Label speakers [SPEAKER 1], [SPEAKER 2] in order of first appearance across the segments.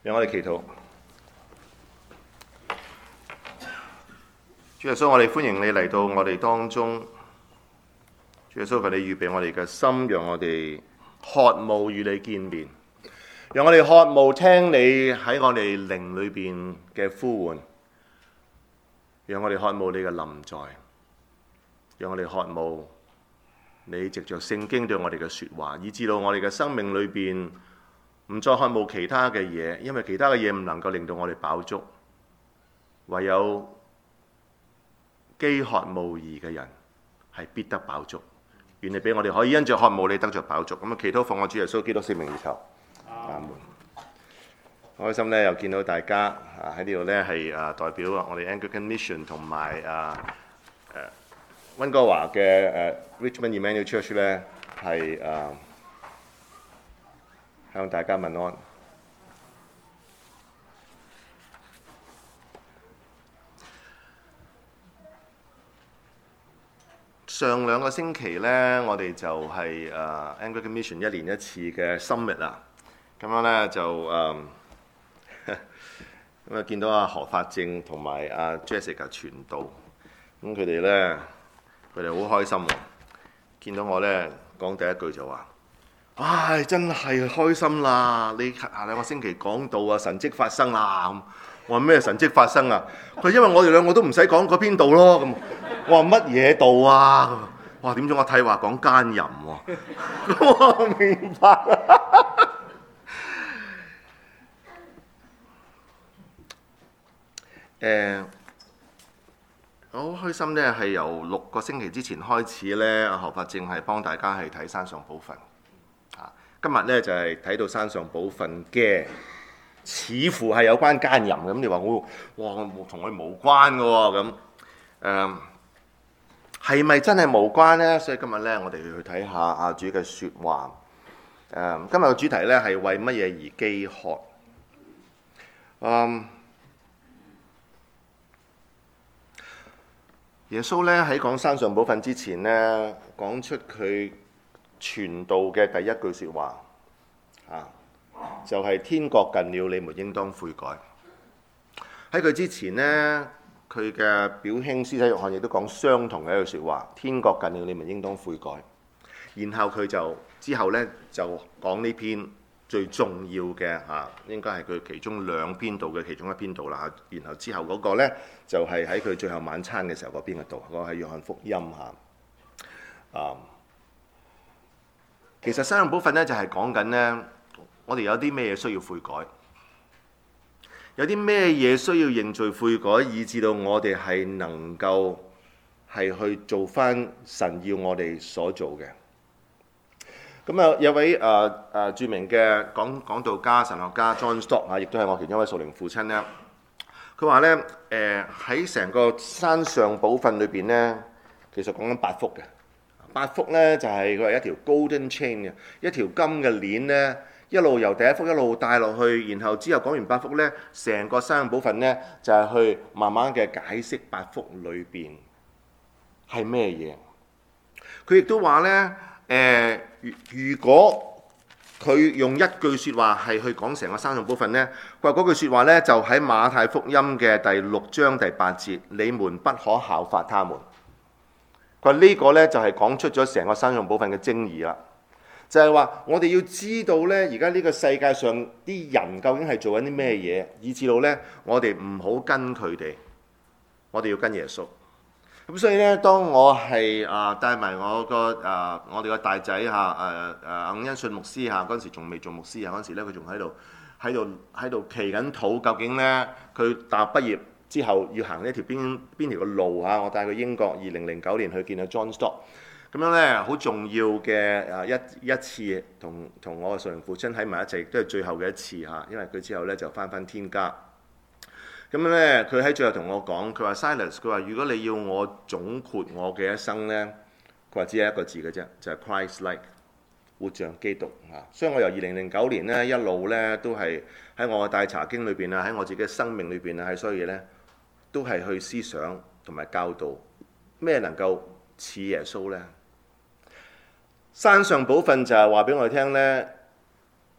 [SPEAKER 1] 讓我哋祈禱。主耶穌，我哋歡迎你嚟到我哋當中。主耶穌，求你預備我哋嘅心，讓我哋渴慕與你見面，讓我哋渴慕聽你喺我哋靈裏邊嘅呼喚，讓我哋渴慕你嘅臨在，讓我哋渴慕你藉着聖經對我哋嘅說話，以致到我哋嘅生命裏邊唔再渴慕其他嘅嘢，因為其他嘅嘢唔能夠令到我哋飽足，唯有飢渴慕義嘅人係必得飽足。願你俾我哋可以因着渴慕你得着飽足。咁啊，祈禱奉我主耶穌基督聖名而求。阿門。開心咧，又見到大家喺呢度咧，係代表我哋 Anglican Mission 同埋溫哥華嘅Richmond Emmanuel Church 咧，係向大家問安。上兩個星期咧，我哋就係Anglican Mission 一年一次嘅 Summit 啦。咁樣咧就咁啊，見到阿何法正同埋阿 Jessica 傳道，咁佢哋咧，佢哋好開心喎。見到我咧，講第一句就話：唉，真係開心啦！你下兩個星期講道啊，神蹟發生啦！我話咩神蹟發生啊？佢因為我哋兩個都唔使講嗰邊道咯。咁我話乜嘢道啊？哇！點知我睇話講奸淫喎？我明白啦。我好開心咧，係由6個星期之前開始咧，阿何法正係幫大家係睇山上寶訓。今日咧就係睇到山上寶訓嘅。似乎係有關奸淫咁，你話我同佢無關嘅喎咁，係咪真係無關呢？所以今日咧，我哋去睇下阿主嘅説話。今日嘅主題咧係為乜嘢而飢渴？耶穌咧喺講山上寶訓之前咧，講出佢傳道嘅第一句説話就係天國近了，你們應當悔改。喺佢之前呢，佢嘅表兄施洗約翰亦都講相同嘅一句説話：天國近了，你們應當悔改。然後佢之後呢，就講呢篇最重要嘅應該係佢其中2篇道嘅其中一篇道啦。然後之後嗰個呢，就係喺佢最後晚餐嘅時候嗰邊嘅道，嗰個係約翰福音其實山上寶訓呢，就係講緊呢。我哋有啲咩嘢需要悔改？有啲咩嘢需要認罪悔改，以至到我哋係能夠係去做翻神要我哋所做嘅。咁啊，有位著名嘅講道家、神學家 John Stott 亦都係我其中一位屬靈父親咧。佢話咧，喺成個山上寶訓裏邊咧，其實講緊8福嘅。8福咧就係佢係一條 golden chain 嘅，一條金嘅鏈咧。一路由第一福一路帶落去，然後之後講完8福呢，成個山上寶訓呢，就係去慢慢嘅解釋8福裏邊係咩嘢。佢亦都話呢，如果佢用一句説話係去講成個山上寶訓呢，佢話嗰句説話呢，就喺馬太福音嘅第6章第8節，你們不可效法他們。佢話呢個呢，就係講出咗成個山上寶訓嘅精義啦。就係話，我哋要知道呢，而家呢個世界上啲人究竟係做緊啲咩嘢，以至到呢，我哋唔好跟佢哋，我哋要跟耶穌。咁所以呢，當我係帶埋我哋個大仔伍恩信牧師嗰陣時仲未做牧師嗰陣時咧，佢仲喺度祈緊禱，究竟呢，佢大學畢業之後要行呢條邊條嘅路我帶佢英國2009年去見阿 John Stott。咁樣咧，好重要嘅一次同我嘅屬靈父親喺埋一齊，亦都係最後嘅一次因為佢之後咧就翻天家。咁樣咧，佢喺最後同我講，佢話 Silas，佢話如果你要我總括我嘅一生咧，佢話只係一個字嘅啫，就係 Christ-like， 活像基督所以我由2009年咧一路咧都係喺我嘅大查經裏邊喺我自己嘅生命裏邊喺所有嘢咧都係去思想同埋教導咩能夠似耶穌咧。山上寶訓就係話俾我哋聽呢，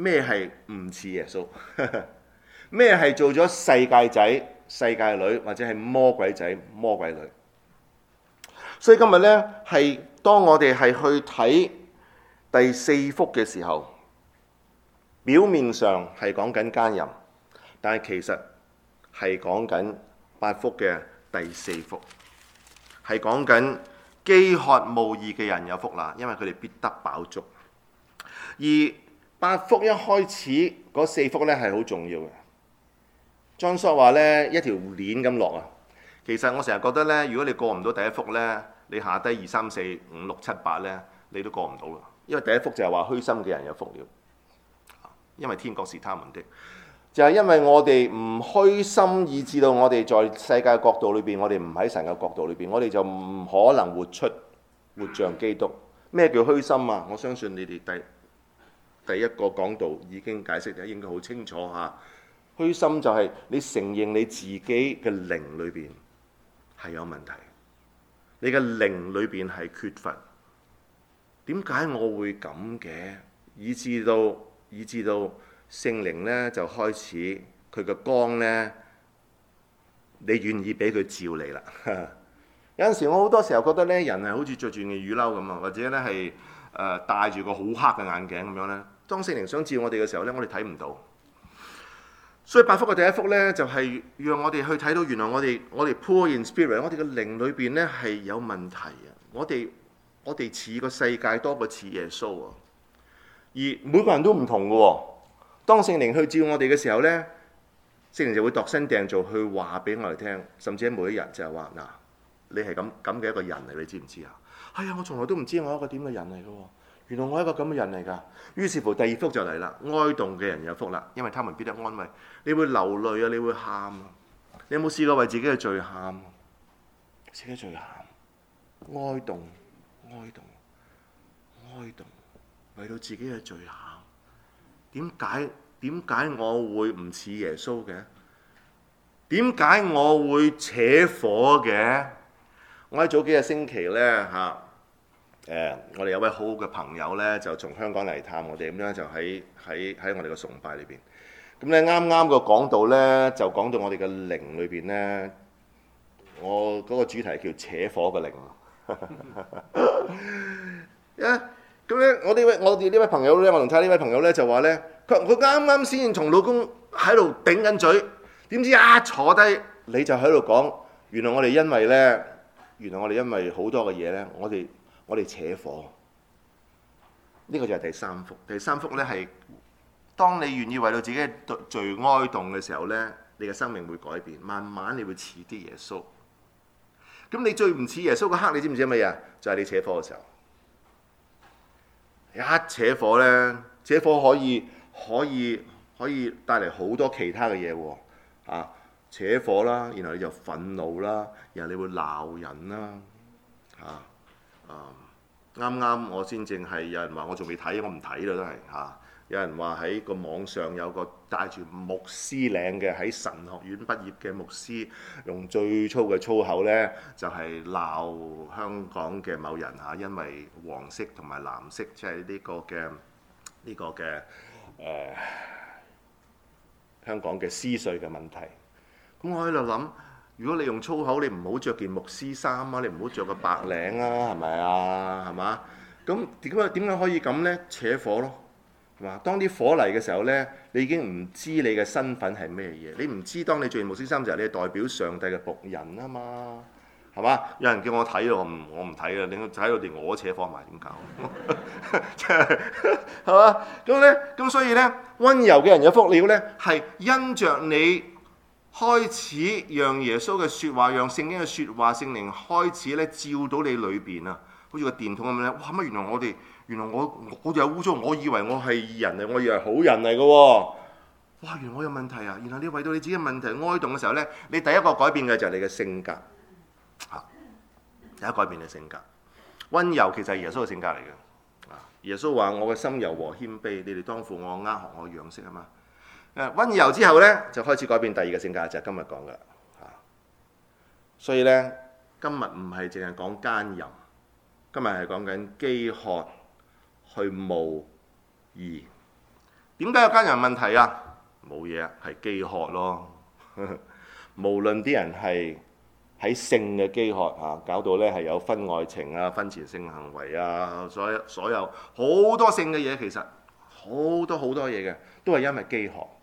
[SPEAKER 1] 咩係唔似耶穌？咩係做咗世界仔、世界女，或者係魔鬼仔、魔鬼女？所以今日呢，係當我哋係去睇第四福嘅時候，表面上係講緊奸淫，但係其實係講緊八福嘅第四福，係講緊飢渴慕義嘅人有福啦，因為佢哋必得飽足。而八福一開始嗰四福呢係好重要嘅。莊叔話呢，一條鏈咁落啊。其實我成日覺得呢，如果你過唔到第一福呢，你下低2、3、4、5、6、7、8呢，你都過唔到啦。因為第一福就係話虛心嘅人有福了，因為天國是他們的。就係因為我哋唔虛心，以致到我哋在世界角度裏邊，我哋唔喺神嘅角度裏邊，我哋就唔可能活像基督。咩叫虛心啊？我相信你哋第一個講道已經解釋得應該好清楚嚇。虛心就係你承認你自己嘅靈裏邊係有問題，你嘅靈裏邊係缺乏。點解我會咁嘅？以致到聖靈呢就開始佢嘅光呢，你願意俾佢照你啦。有陣時我好多時候覺得呢，人係好似着住件雨褸咁啊，或者呢係戴住個好黑嘅眼鏡咁樣呢。當聖靈想照我哋嘅時候呢，我哋睇唔到。所以八福嘅第一福呢，就係讓我哋去睇到原來我哋 poor in spirit， 我哋嘅靈裏邊呢係有問題啊！我哋似個世界多過似耶穌啊！而每個人都唔同嘅喎。當聖靈去照我哋嘅時候呢，聖靈就會度身訂造去話俾我哋聽，甚至喺每一日就係話嗱，你係咁嘅一個人嚟，你知唔知啊？係啊，我從來都唔知我係一個點嘅人嚟嘅喎。原來我係一個咁嘅人嚟㗎。於是乎第二福就嚟啦，哀慟嘅人有福啦，因為他們必得安慰。你會流淚啊，你會喊啊。你有冇試過為自己嘅罪喊？自己罪喊，哀慟，為到自己嘅罪喊。點解我會唔似耶穌嘅？點解我會扯火嘅？我喺早幾個星期呢，我哋有位好好嘅朋友呢，就從香港嚟探我哋，咁樣就喺我哋嘅崇拜裏邊。咁咧啱啱個講道呢，就講到我哋嘅靈裏邊呢，我嗰個主題叫扯火嘅靈。咁咧，我哋呢位朋友呢，我同睇呢位朋友呢，就話呢，佢啱啱先同老公喺度頂緊嘴，點知一坐低你就喺度講，原來我哋因為好多嘅嘢呢，我哋扯火。呢個就係第三福。第三福呢，係當你願意為到自己嘅罪哀慟嘅時候呢，你嘅生命會改變，慢慢你會似啲耶穌。咁你最唔似耶穌嗰刻，你知唔知乜嘢？就係你扯火嘅時候。一扯火呢，扯火可以帶嚟好多其他嘅嘢喎。扯火啦，然後你就憤怒啦，然後你會鬧人啦。啱啱我先正係有人話我仲未睇，我唔睇啦都係。有人話喺個網上有個帶住牧師領嘅喺神學院畢業嘅牧師，用最粗嘅粗口呢，就係鬧香港嘅某人嚇，因為黃色同埋藍色，即係呢個嘅香港嘅絲稅嘅問題。咁我喺度諗，如果你用粗口，你唔好着件牧師衫啊，你唔好着個白領啊，係咪啊？係嘛？咁點解可以咁呢？扯火咯。當啲火嚟嘅時候呢，你已經唔知你嘅身份係咩嘢。你唔知當你着完牧師衫就係你係代表上帝嘅僕人啊嘛，係嘛？有人叫我睇我唔睇啦。你睇到連我扯火埋點搞？即係係嘛？咁所以呢，溫柔嘅人有福了呢，係因着你開始讓耶穌嘅説話，讓聖經嘅説話，聖靈開始呢照到你裏邊啊，好似個電筒咁樣咧。哇！乜原來我有污糟，我以為我係義人嚟，我以為好人嚟嘅喎。哇！原來我有問題啊！原來你為到你自己嘅問題哀慟嘅時候呢，你第一個改變嘅就係你嘅性格。第一個改變你嘅性格，溫柔其實係耶穌嘅性格嚟嘅。耶穌話：我嘅心柔和謙卑，你哋當負我軛學我樣式啊嘛。溫柔之後呢，就開始改變第二個性格，就係今日講嘅。所以呢，今日唔係淨係講奸淫，今日係講緊飢渴去慕義。 點解有奸淫問題啊？冇嘢啊，係飢渴咯。無論啲人係喺性嘅飢渴啊，搞到咧係有婚外情啊、婚前性行為啊，所有好多性嘅嘢，其實好多嘢嘅，都係因為飢渴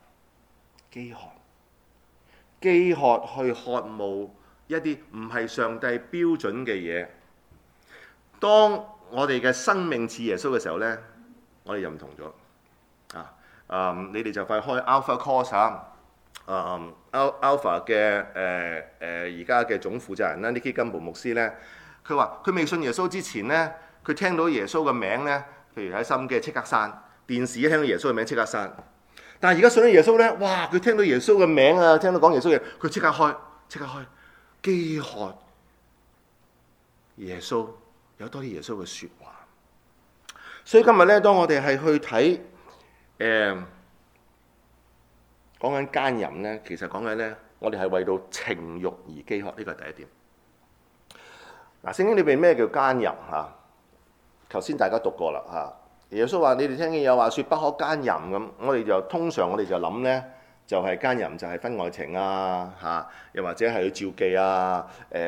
[SPEAKER 1] 去渴慕一啲唔係上帝標準嘅嘢。當我哋嘅生命似耶穌嘅時候咧，我哋就唔同咗。你哋就快開 Alpha Course 啊！Alpha 嘅而家嘅總負責人啦，Nicky Gumbel牧師咧，佢話佢未信耶穌之前咧，佢聽到耶穌嘅名咧，譬如喺收音機即刻刪，電視一聽到耶穌嘅名即刻刪。但係而家信咗耶穌咧，哇！佢聽到耶穌嘅名啊，聽到講耶穌嘅，佢即刻開，飢渴耶穌，有多啲耶穌嘅説話。所以今日咧，當我哋係去睇講緊奸淫咧，其實講緊咧，我哋係為到情慾而飢渴，呢個係第一點。嗱，聖經裏邊咩叫奸淫嚇？頭先大家讀過啦嚇。耶穌話：你哋聽見有話説不可奸淫咁，通常我哋就諗咧，就係奸淫就係婚外情啊嚇，又或者係去召妓啊，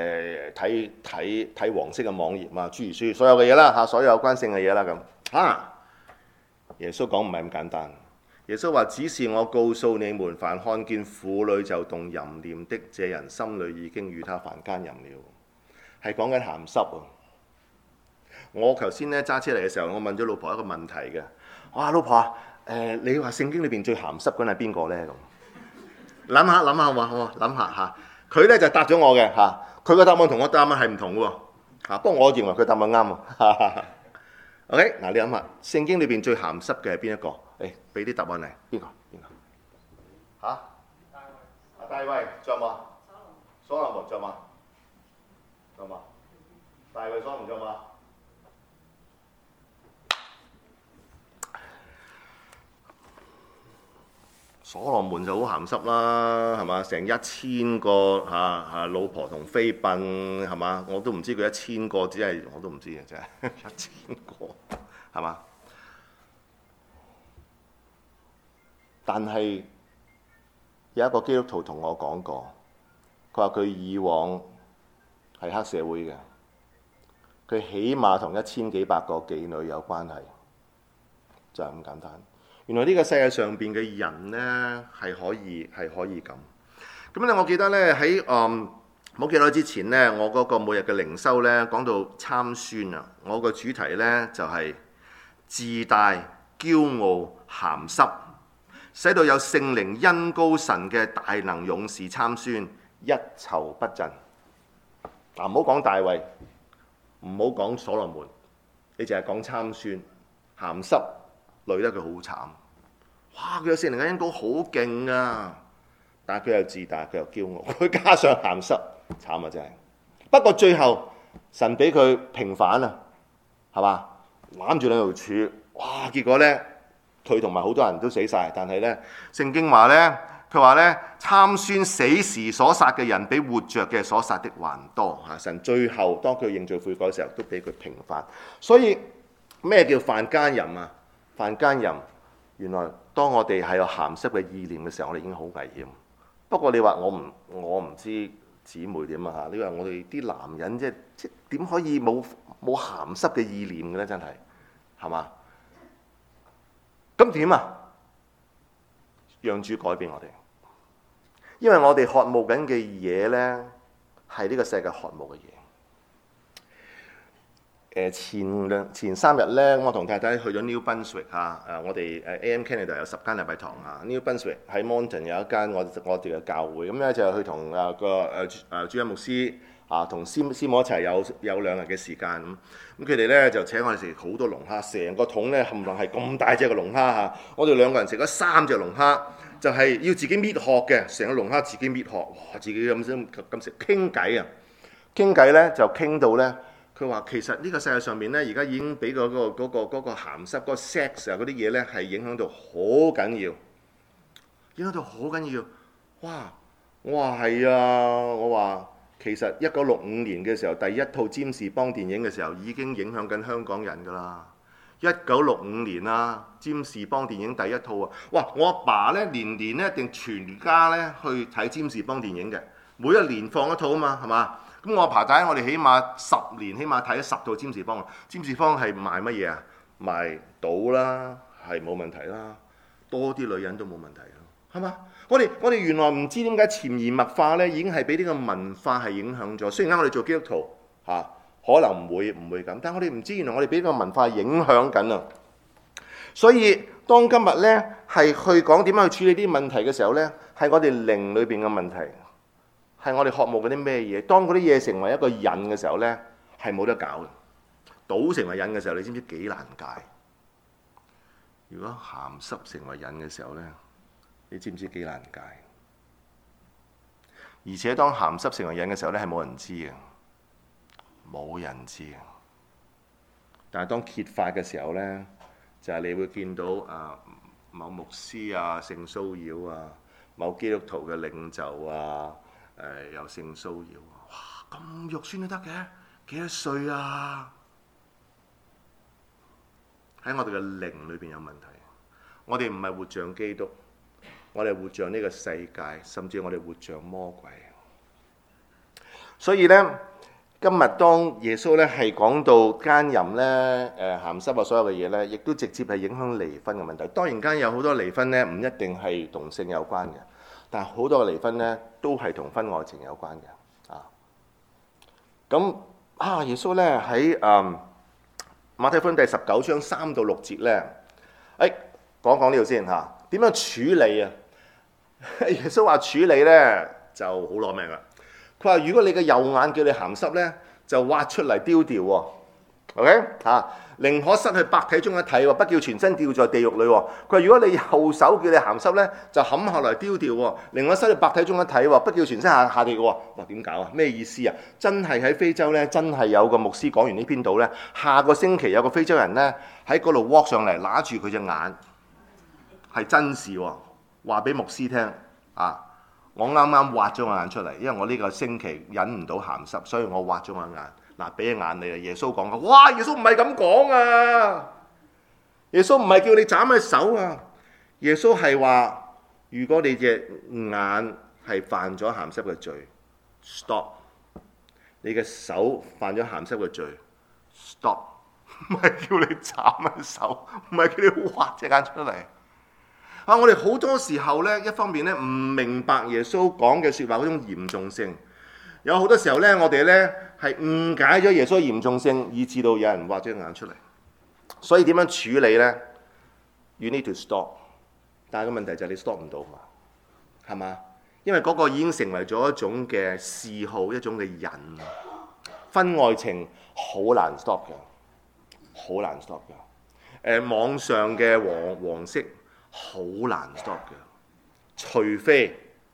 [SPEAKER 1] 睇黃色嘅網頁啊，諸如此類所有嘅嘢啦嚇，所有有關性嘅嘢啦咁嚇。耶穌講唔係咁簡單。耶穌話：只是我告訴你們，凡看見婦女就動淫念的，這人心裏已經與他犯奸淫了。係講緊鹹濕啊！我頭先咧揸車嚟嘅時候，我問咗老婆一個問題嘅。我話老婆啊，你話聖經裏邊最鹹濕嗰人係邊個咧？咁諗下喎，諗下嚇。佢咧就答咗我嘅嚇，佢個答案同我答案係唔同嘅喎嚇。不過我認為佢答案啱喎。OK， 嗱你諗下，聖經裏邊最鹹濕嘅係邊一個？誒，俾啲答案嚟，邊個？嚇？大衛，仲有冇？所羅門，仲有冇？大衛、所羅門，仲有冇？所羅門就好鹹濕啦，係嘛？成1000個老婆同妃嬪，係嘛？我都唔知佢1000個，只係我都唔知嘅，真係1000個，係嘛？但係有一個基督徒同我講過，佢話佢以往係黑社會嘅，佢起碼同1000幾百個妓女有關係，就係咁簡單。原來呢個世界上邊嘅人呢，係可以咁。咁咧，我記得呢，喺冇幾耐之前呢，我嗰個每日嘅靈修呢，講到參孫啊，我個主題呢，就係自大、驕傲、鹹濕，使到有聖靈恩膏神嘅大能勇士參孫一籌不振。嗱，唔好講大衛，唔好講所羅門，你淨係講參孫鹹濕，累得佢好慘。哇！佢有聖靈嘅恩膏好勁啊，但係佢又自大，佢又驕傲，佢加上鹹濕，慘啊真係。不過最後神俾佢平反啊，係嘛？攬住兩條柱，哇！結果呢，佢同埋好多人都死晒。但係呢，聖經話呢，佢話呢，參孫死時所殺嘅人比活着嘅所殺的還多嚇。神最後當佢認罪悔改嘅時候，都俾佢平反。所以咩叫犯奸淫啊？犯奸淫，原來當我哋係有鹹濕嘅意念嘅時候，我哋已經好危險。不過你話我唔知姊妹點啊嚇？你話我哋啲男人即點可以冇鹹濕嘅意念嘅咧？真係嘛？咁點啊？讓主改變我哋，因為我哋渴慕緊嘅嘢咧，係呢個世界渴慕嘅嘢。前3日咧，我同太太去咗 New Brunswick 我哋AM Canada 有10間禮拜堂啊。New Brunswick 喺 Moncton 有一間我哋嘅教會，咁咧就去同主任牧師同師母一齊有2日嘅時間咁佢哋咧就請我哋食好多龍蝦，成個桶咧冚唪唥係咁大隻嘅龍蝦嚇。我哋2個人食咗3隻龍蝦，就係要自己搣殼嘅，成個龍蝦自己搣殼，哇！自己咁食傾偈啊，傾偈咧就傾到咧。佢話其實呢個世界上面咧，而家已經俾嗰個鹹濕嗰個 sex 啊嗰啲嘢咧，係影響到好緊要，影響到好緊要。哇！我話係啊，我話其實1965年嘅時候，第一套占士邦電影嘅時候已經影響緊香港人㗎啦。 1965年啊，占士邦電影第一套啊！哇！我阿爸咧年年咧一定全家咧去睇占士邦電影嘅，每一年放一套啊嘛，係嘛？咁我阿爸仔我哋起碼10年，起碼睇咗10套占士邦啊！占士邦係賣乜嘢啊？賣賭啦，係冇問題啦，多啲女人都冇問題啦，係嘛？我哋原來唔知點解潛移默化咧，已經係俾呢個文化係影響咗。雖然啱我哋做基督徒嚇。可能唔會咁，但係我哋唔知，原來我哋俾呢個文化影響緊啊！所以當今日咧係去講點樣去處理啲問題嘅時候咧，係我哋靈裏邊嘅問題，係我哋渴慕嗰啲咩嘢。當嗰啲嘢成為一個癮嘅時候咧，係冇得搞嘅。賭成為癮嘅時候，你知唔知幾難戒？如果鹹濕成為癮嘅時候咧，你知唔知幾難戒？而且當鹹濕成為癮嘅時候咧，係冇人知嘅。冇人知，但係當揭發嘅時候呢，就係你會見到某牧師啊性騷擾啊，某基督徒嘅領袖啊有性騷擾，哇咁肉酸都得嘅，幾多歲啊？喺我哋嘅靈裏邊有問題，我哋唔係活像基督，我哋活像呢個世界，甚至我哋活像魔鬼。所以呢。今日當耶穌咧係講到奸淫咧、鹹濕啊所有嘅嘢咧，亦都直接係影響離婚嘅問題。當然間有好多離婚咧，唔一定係同性有關嘅，但係好多嘅離婚咧都係同婚外情有關嘅。耶穌咧喺馬太福音第19章3到6節咧，講講呢度先嚇，點樣處理啊？耶穌話處理咧就好攞命啦。佢話：如果你嘅右眼叫你鹹濕咧，就挖出嚟丟掉喎。OK 寧可失去百體中一體喎，不叫全身掉在地獄裏喎。佢話：如果你右手叫你鹹濕咧，就冚下來丟掉喎，寧可失去百體中一體喎，不叫全身下地獄喎。哇！點搞啊？咩意思啊？真係喺非洲咧，真係有個牧師講完呢篇道咧，下個星期有個非洲人咧喺嗰度 walk 上嚟，揦住佢隻眼，係真事喎，話俾牧師聽啊！我啱啱挖咗我眼出嚟，因為我呢個星期忍唔到鹹濕，所以我挖咗我眼。嗱，俾隻眼你啦。耶穌講嘅，哇！耶穌唔係咁講啊！耶穌唔係叫你斬佢手啊！耶穌係話，如果你隻眼係犯咗鹹濕嘅罪 ，stop。你嘅手犯咗鹹濕嘅罪 ，stop。唔係叫你斬佢手，唔係叫你挖隻眼出嚟。我哋好多時候咧，一方面咧唔明白耶穌講嘅説話嗰種嚴重性，有好多時候咧，我哋咧係誤解咗耶穌嚴重性，以致到有人挖咗眼出嚟。所以點樣處理咧 ？You need to stop。但係個問題就係你 stop 唔到嘛，係嘛？因為嗰個已經成為咗一種嘅嗜好，一種嘅癮。婚外情好難 stop 嘅，好難 stop 嘅。網上嘅黃色。好難 stop 嘅，除非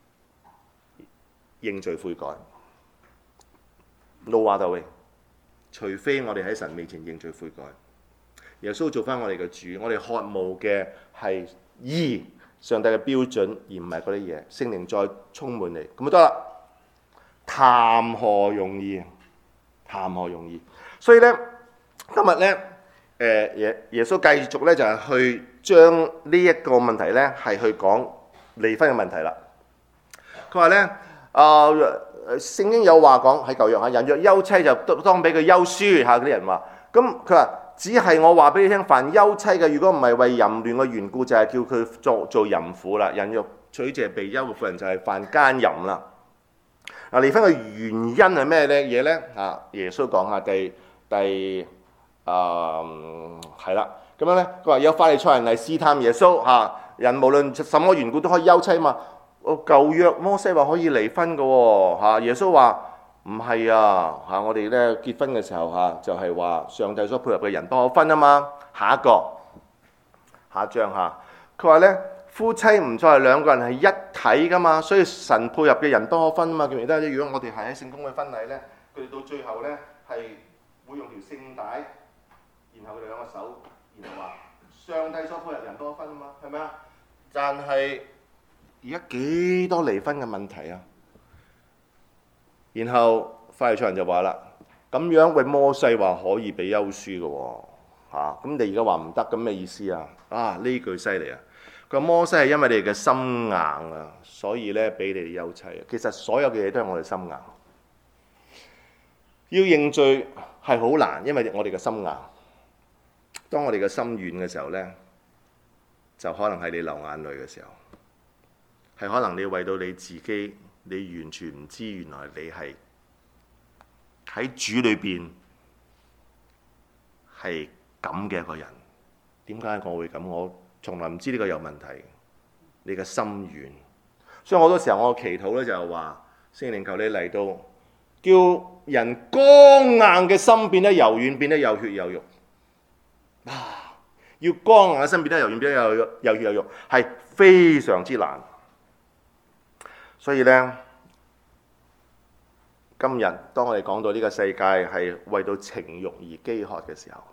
[SPEAKER 1] 認罪悔改。No other way。除非我哋喺神面前認罪悔改，耶穌做翻我哋嘅主，我哋渴慕嘅係依上帝嘅標準，而唔係嗰啲嘢。聖靈再充滿你，咁就得啦。談何容易？談何容易？所以咧，今日咧。耶穌繼續咧就係去將呢一個問題咧係去講離婚嘅問題啦。佢話咧聖經有話講喺舊約人若休妻就當俾佢休書嗰啲人話。咁佢話只係我話俾你聽，凡休妻嘅，如果唔係為淫亂嘅緣故，就係叫佢做淫婦啦。人若娶藉被休嘅婦人，就係犯奸淫啦。離婚嘅原因係咩咧？嘢咧耶穌講下第係啦，咁樣咧，佢話有法利賽人嚟試探耶穌人無論什麼緣故都可以休妻嘛。舊約摩西話可以離婚嘅喎耶穌話唔係我哋咧結婚嘅時候就係話上帝所配合嘅人不可分啊嘛。下一章佢話咧夫妻唔再係兩個人係一體噶嘛，所以神配合嘅人不可分啊嘛。記唔記得？如果我哋係喺聖公嘅婚禮咧，佢哋到最後咧係會用條聖帶。然後佢哋兩個手，然後話上帝所配合人多分啊嘛，係咪啊？但係而家幾多離婚嘅問題啊？然後法利賽人就話啦，咁樣為摩西話可以俾休書嘅喎， 嚇。咁你而家話唔得，咁咩意思啊？啊，呢句犀利啊！佢話摩西係因為你哋嘅心硬啊，所以咧俾你哋休妻。其實所有嘅嘢都係我哋心硬。要認罪係好難，因為我哋嘅心硬。當我哋嘅心軟嘅時候咧，就可能係你流眼淚嘅時候，係可能你為到你自己，你完全唔知原來你係喺主裏邊係咁嘅一個人。點解我會咁？我從來唔知呢個有問題。你嘅心軟，所以好多時候我嘅祈禱咧就係話：聖靈求你嚟到，叫人剛硬嘅心變得柔軟，變得有血有肉。要剛硬嘅心變得柔軟，變得有血有肉，係非常之難。所以呢，今日當我哋講到呢個世界係為到情慾而飢渴嘅時候，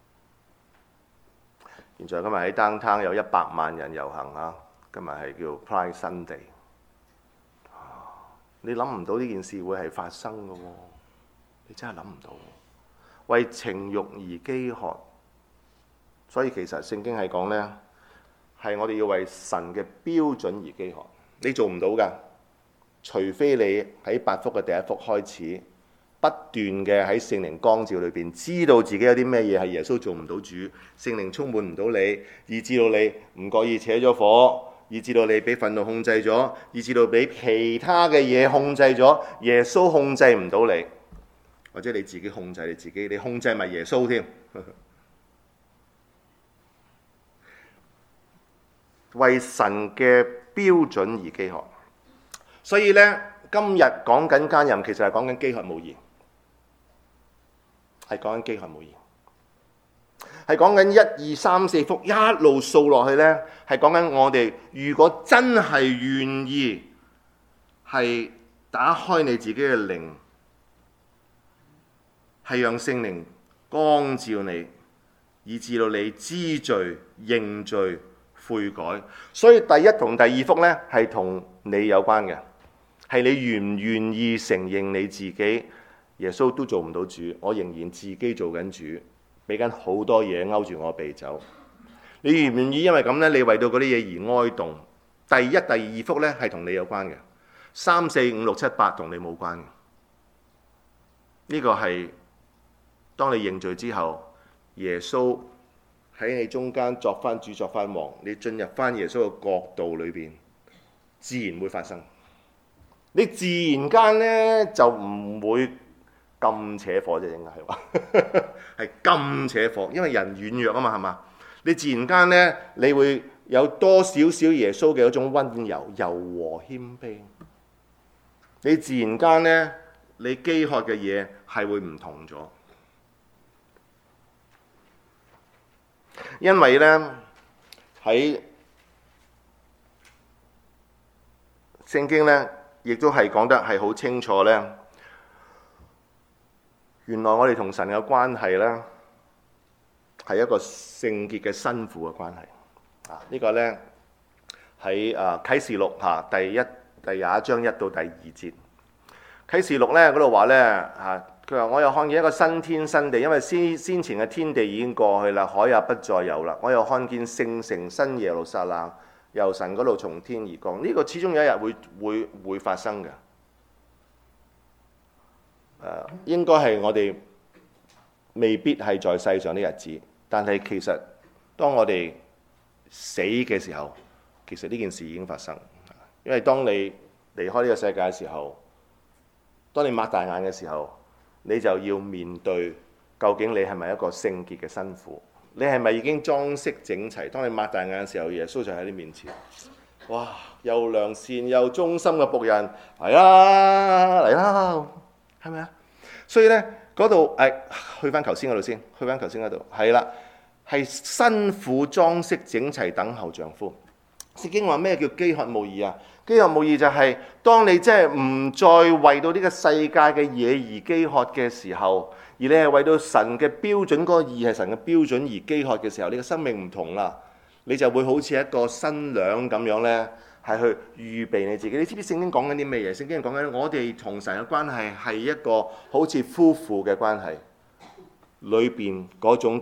[SPEAKER 1] 現在今日喺 downtown 有100萬人遊行啊！今日係叫 Pride Sunday。你諗唔到呢件事會係發生嘅喎，你真係諗唔到。為情慾而飢渴，所以其實聖經係講呢，係我哋要為神嘅標準而飢渴。你做唔到㗎，除非你喺8福嘅第1福開始，不斷嘅喺聖靈光照裏邊，知道自己有啲咩嘢係耶穌做唔到主，聖靈充滿唔到你，以至到你唔覺意扯咗火，以至到你俾憤怒控制咗，以至到俾其他嘅嘢控制咗，耶穌控制唔到你，或者你自己控制你自己，你控制埋耶穌添。為神嘅標準而飢渴，所以呢，今日講緊奸淫，其實係講緊飢渴慕義，係講緊飢渴慕義，係講緊1、2、3、4福一路掃落去呢，係講緊我哋如果真係願意係打開你自己嘅靈，係讓聖靈光照你，以至到你知罪認罪悔改。所以第1同第2福呢，係同你有關嘅，係你願唔願意承認你自己耶穌都做唔到主，我仍然自己做緊主，俾緊好多嘢勾住我鼻走。你願唔願意因為咁呢，你為到嗰啲嘢而哀慟？第1、第2福呢，係同你有關嘅，3、4、5、6、7、8同你冇關嘅。呢個係當你認罪之後，耶穌喺你中間作翻主作翻王，你進入翻耶穌嘅國度裏邊，自然會發生。你自然間呢，就唔會咁扯火啫，應該係話係咁扯火，因為人軟弱啊嘛，係嘛？你自然間呢，你會有多少少耶穌嘅一種溫柔、柔和、謙卑。你自然間呢，你飢渴嘅嘢係會唔同咗。因為呢，喺聖經呢，亦都係講得係好清楚呢。原來我哋同神嘅關係呢，係一個聖潔嘅新婦嘅關係。呢個呢，喺啟示錄第21章1到第2節。啟示錄呢嗰度話呢，佢話我又看見一個新天新地，因為先前嘅天地已經過去啦，海也不再有啦。我又看見聖城新耶路撒冷由神嗰度從天而降。呢個始終有一日會發生嘅。應該係我哋未必係在世上的日子，但係其實當我哋死嘅時候，其實呢件事已經發生。因為當你離開呢個世界嘅時候，當你擘大眼嘅時候，你就要面對究竟你係咪一個聖潔嘅新婦？你係咪已經裝飾整齊？當你擘大眼嘅時候，耶穌就喺你面前。哇！又良善又忠心嘅僕人，嚟啦嚟啦，係咪啊？所以呢，嗰度去翻頭先嗰度先，去翻頭先嗰度，係啦，係新婦裝飾整齊等候丈夫。聖經話咩叫飢渴慕義啊？飢渴慕義就係當你真係唔再為到呢個世界嘅嘢而飢渴嘅時候，而你係為到神嘅標準，嗰個義係神嘅標準而飢渴嘅時候，你嘅生命唔同啦，你就會好似一個新娘咁樣呢，係去預備你自己。你知唔知聖經講緊啲咩嘢？聖經講緊我哋同神嘅關係係一個好似夫婦嘅關係，裏邊嗰種嘅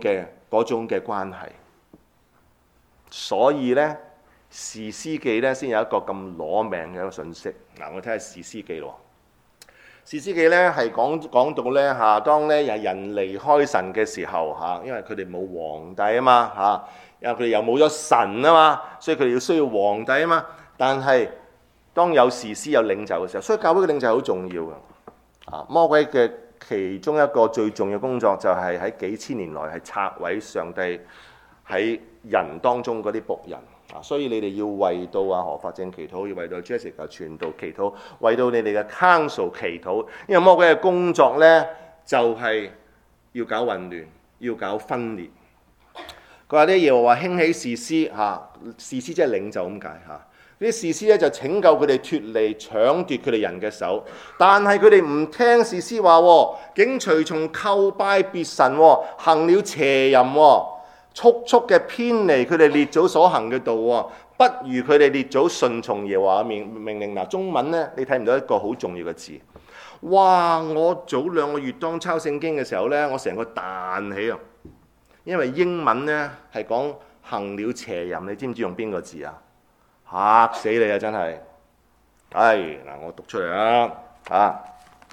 [SPEAKER 1] 嗰種嘅關係。所以呢，士師記呢先有一個咁攞命嘅一個信息。嗱，我睇下士師記咯。士師記咧係講到咧嚇，當咧人離開神嘅時候嚇，因為佢哋冇皇帝啊嘛嚇，因為佢哋又冇咗神啊嘛，所以佢哋要需要皇帝啊嘛。但係當有士師有領袖嘅時候，所以教會嘅領袖係好重要嘅。啊，魔鬼嘅其中一個最重要工作就係喺幾千年來係拆毀上帝喺人當中嗰啲僕人。所以你哋要為到何法正祈禱，要為到 Jessica 傳道祈禱，為到你哋嘅 council 祈禱。因為魔鬼嘅工作呢，就係要搞混亂，要搞分裂。佢話呢，耶和華興起士師嚇，士師即係領袖咁解嚇。啲士師咧就拯救佢哋脫離搶奪佢哋人嘅手，但係佢哋唔聽士師話，竟隨從叩拜別神，行了邪淫，速速嘅偏離佢哋列祖所行嘅道，不如佢哋列祖順從耶和華嘅命令。嗱，中文呢，你睇唔到一個好重要嘅字。哇！我早2個月當抄聖經嘅時候呢，我成個彈起啊！因為英文呢係講行了邪淫，你知唔知用邊個字啊？嚇死你啊！真係，嗱，我讀出嚟啦嚇！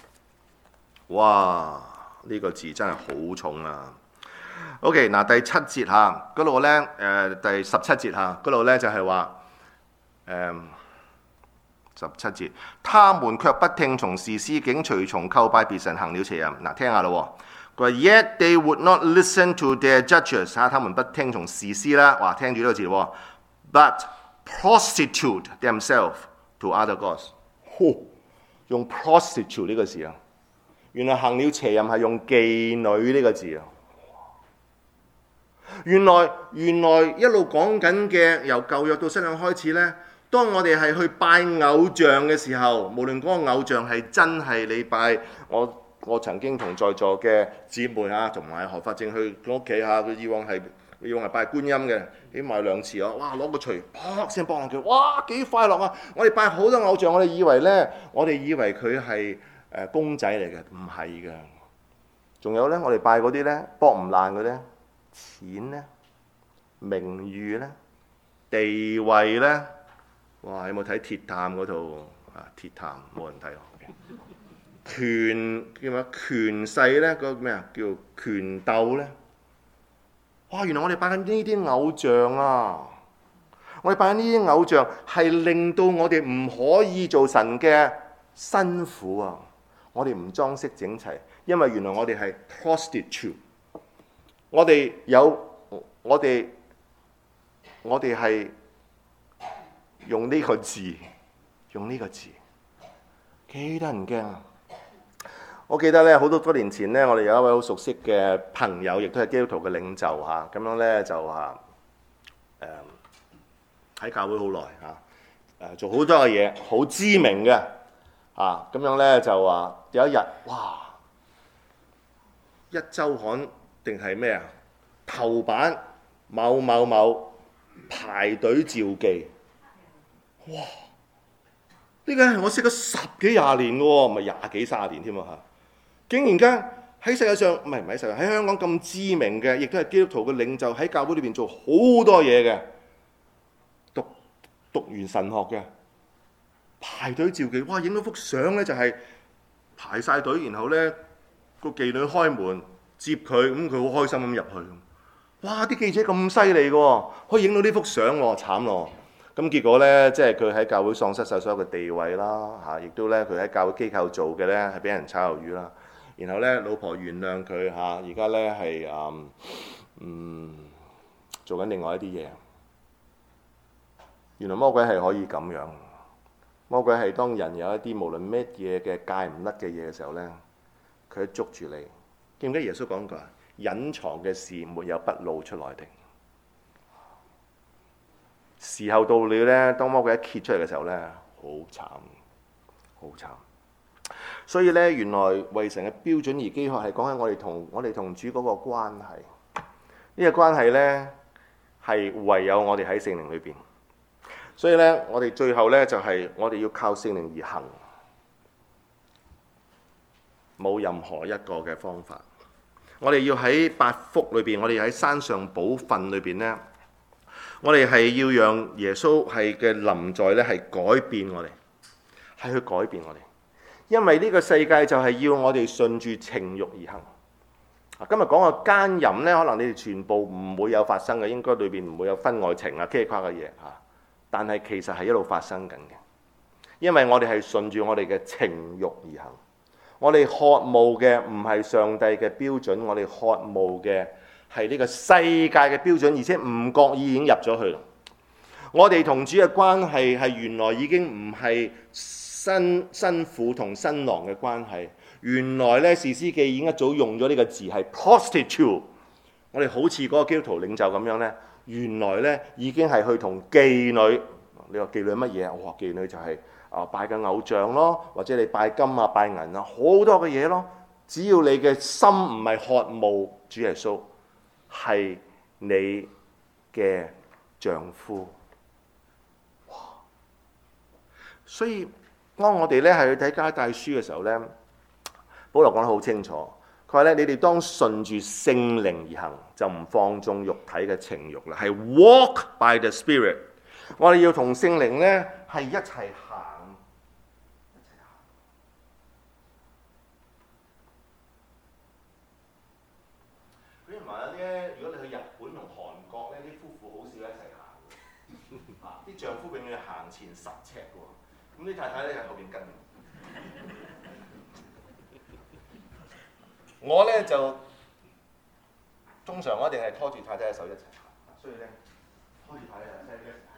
[SPEAKER 1] 哇！呢個字真係好重啊！OK， 嗱，第7節嚇嗰度咧，第17節嚇嗰度咧就係話，17節，他們卻不聽從士師，竟隨從叩拜別神，行了邪淫。嗱，聽下咯，佢話 Yet they would not listen to their judges， 嚇，他們不聽從士師啦。哇，聽住呢個字喎 ，but prostitute themselves to other gods。用 prostitute 呢個字啊，原來行了邪淫係用妓女呢個字啊。原來一路講緊嘅由舊約到新約開始呢，當我哋係去拜偶像嘅時候，無論嗰個偶像係真係你拜，我曾經同在座嘅姊妹嚇，同埋何法正去佢屋企嚇，佢以往係拜觀音嘅，起碼2次啊！哇，攞個錘啪聲幫下佢，哇幾快樂啊！我哋拜好多偶像，我哋以為佢係公仔嚟嘅，唔係嘅。仲有呢，我哋拜嗰啲呢，搏唔爛嘅呢。錢呢，名譽呢，地位呢，哇！有冇睇鐵探嗰套啊？鐵探冇人睇喎。權叫咩？權勢呢，嗰個咩啊？叫權鬥呢。哇！原來我哋拜緊呢啲偶像啊！我哋拜緊呢啲偶像係令到我哋唔可以做神嘅辛苦啊！我哋唔裝飾整齊，因為原來我哋係 prostitute。我哋係用呢個字，幾得人驚啊！我記得咧，好多年前咧，我哋有一位好熟悉嘅朋友，亦都係基督徒嘅領袖嚇，咁樣咧就喺教會好耐嚇，做好多嘅嘢，好知名嘅嚇，咁樣咧就話有一日，哇！一週刊定係咩啊？頭版某某某排隊召妓，哇！呢個係我識咗10幾20年嘅喎，唔係20幾30年添啊嚇！竟然間喺世界上唔係世界，喺香港咁知名嘅，亦都係基督徒嘅領袖，喺教會裏邊做好多嘢嘅，讀完神學嘅，排隊召妓，哇！影到幅相咧就係排晒隊，然後咧個妓女開門接佢，咁佢好開心咁入去。哇！啲記者咁犀利嘅，可以影到呢幅相喎，慘咯！咁結果呢，即係佢喺教會喪失晒所有嘅地位啦，嚇！亦都呢，佢喺教會機構做嘅呢係俾人炒魷魚啦。然後呢，老婆原諒佢嚇，而家呢係做緊另外一啲嘢。原來魔鬼係可以咁樣，魔鬼係當人有一啲無論乜嘢嘅戒唔甩嘅嘢嘅時候呢，佢捉住你。記唔記得耶穌講過？隱藏嘅事沒有不露出來的。時候到了呢，當魔鬼一揭出嚟嘅時候呢，好慘，好慘。所以呢，原來為神嘅標準而飢渴係講緊我哋同主嗰個關係。呢個關係呢，係唯有我哋喺聖靈裏邊。所以呢，我哋最後呢，就係我哋要靠聖靈而行，冇任何一個嘅方法。 我哋要喺八福裏邊，我哋喺山上寶訓裏邊呢，我哋係要讓耶穌係嘅臨在呢，係改變我哋，係去改變我哋。因為呢個世界就係要我哋順住情慾而行。今日講個奸淫呢，可能你哋全部唔會有發生嘅，應該裏邊唔會有婚外情啊、茄跨嘅嘢嚇。但係其實係一路發生緊嘅，因為我哋係順住我哋嘅情慾而行。我哋渴慕嘅唔係上帝嘅標準，我哋渴慕嘅係呢個世界嘅標準，而且唔覺意已經入咗去啦。我哋同主嘅關係係原來已經唔係新婦同新郎嘅關係。原來呢，士師記已經一早用咗呢個字係 prostitute。我哋好似嗰個基督徒領袖咁樣呢，原來呢已經係去同妓女。你話妓女乜嘢啊？哇！妓女就係拜嘅偶像咯，或者你拜金啊、拜銀啊，好多嘅嘢咯。只要你嘅心唔係渴慕主耶穌，係你嘅丈夫。哇！所以當我哋呢係去睇加拉太書嘅時候呢，保羅講得好清楚，佢話咧：你哋當順住聖靈而行，就唔放縱肉體嘅情慾啦。係 walk by the Spirit。我哋要同聖靈咧係一齊行，一齊行。嗰啲話咧，如果你去日本同韓國咧，啲夫婦好少一齊行嘅，啲丈夫永遠行前10尺嘅喎，咁啲太太咧喺後邊跟。我咧就通常我一定係拖住太太嘅手一齊行，所以咧拖住太太嘅手一齊行。